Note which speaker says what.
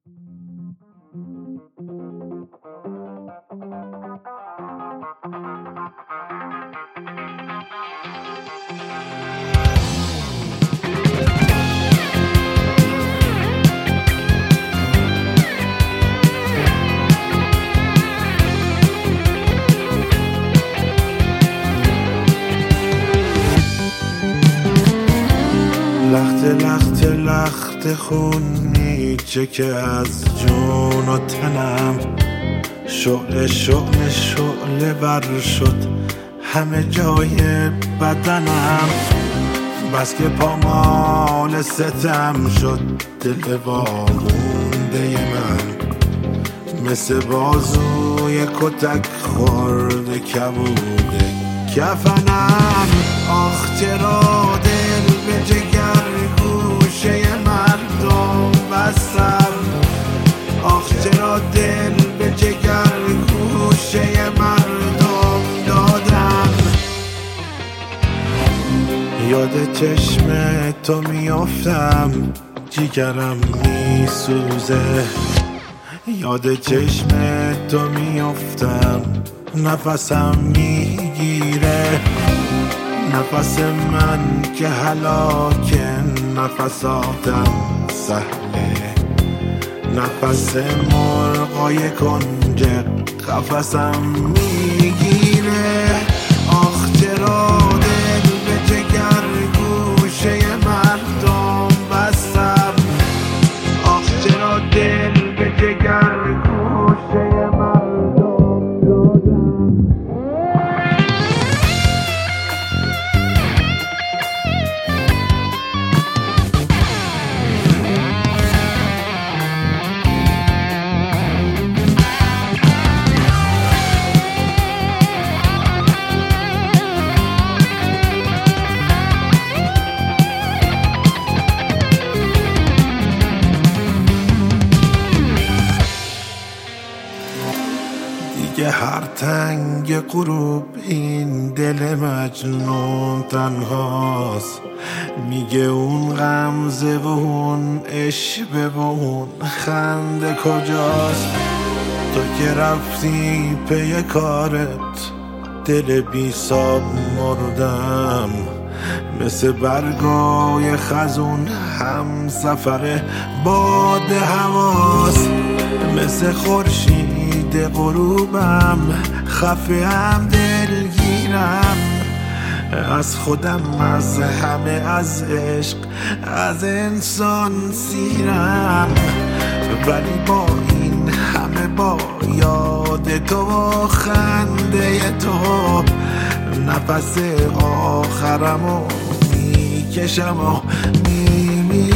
Speaker 1: لخت خون میچه که از جون و تنم، شعله بر شد همه جای بدنم. بس که پامال ستم شد دل وامونده من، مثل بازوی کتک خورده کبوده کفنم. آخ چرا دل به جگر گوشه مردم بستم، آخ چرا دل به جگر گوشه مردم دادم. یاد چشم تو میافتم جیگرم میسوزه، یاد چشم تو میافتم نفسم میگیره. نفس من که هلاکه نفساتم سهله، نفس مرغای کنج قفسم میگیره. آخ چرا دل به جگر گوشه مردم بستم، آخ چرا دل به جگر گوشه مردم دادم. دیگه هر تنگ غروب این دل مجنون تنهاست، میگه اون غمزه و اون عشوه و اون خنده کجاست. تو که رفتی پی کارت دل بی ساب مردم، مثل برگای خزون هم سفر باد هواست. مثل خورشید غروبم خفه هم دلگیرم، از خودم از همه از عشق از انسان سیرم. ولی با این همه با یاد تو و خنده تو نفس آخرمو میکشم و میمیرم.